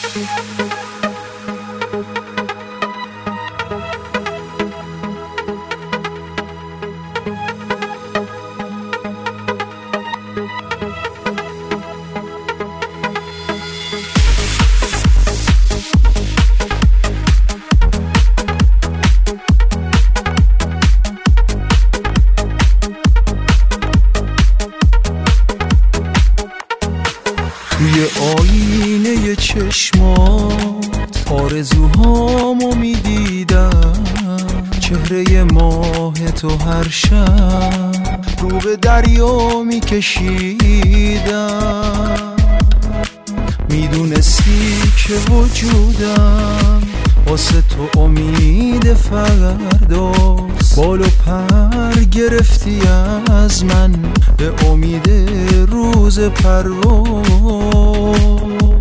توی آینه چشمات آرزوهامو میدیدم، چهره ماه تو هر شب رو به دریا میکشیدم. میدونستی که وجودم واسه تو امید فرداست، بال و پر گرفتی از من به امید روز پرواز.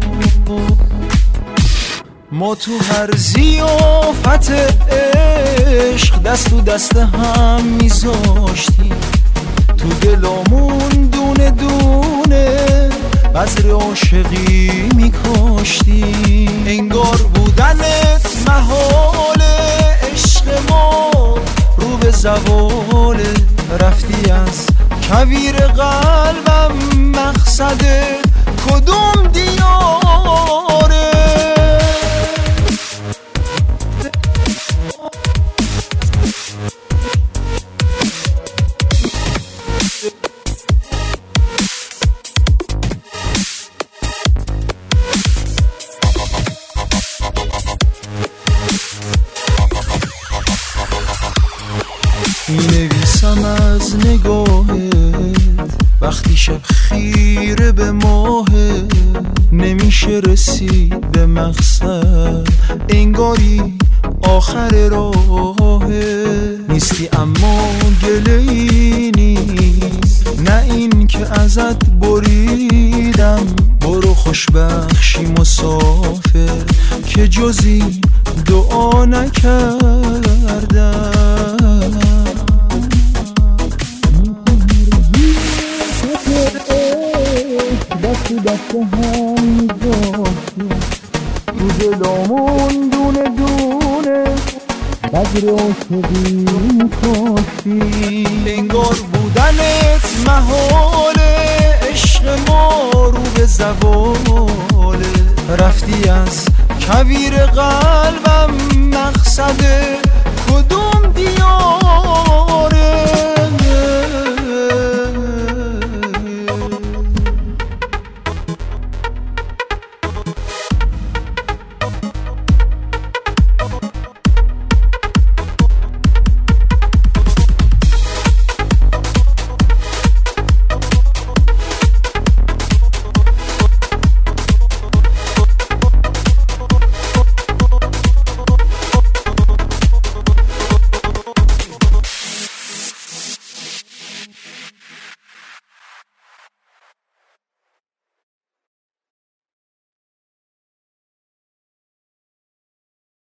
ما تو هر ضیافت عشق دست تو دست هم میذاشتیم، تو دلامون دونه دونه بذر عاشقی میکاشتیم. انگار بودنت محاله، عشق ما رو به زواله، رفتی از کویر قلبم مقصد کدوم دیاره. می‌نویسم از نگاهت وقتی شب خیره به ماهت، نمیشه رسید به مقصد، انگاری آخر راهه. نیستی اما گله‌ای نیست، نه این که ازت بریدم. برو خوشبخشی مسافر که جزی دعا نکردم. دست دست هم می‌ذاشتیم، تو دلامون دونه دونه بذر عاشقی می‌کاشتیم. انگار بودنت محاله، عشق ما رو به زواله، رفتی از کویر قلبم مقصد کدوم دیار.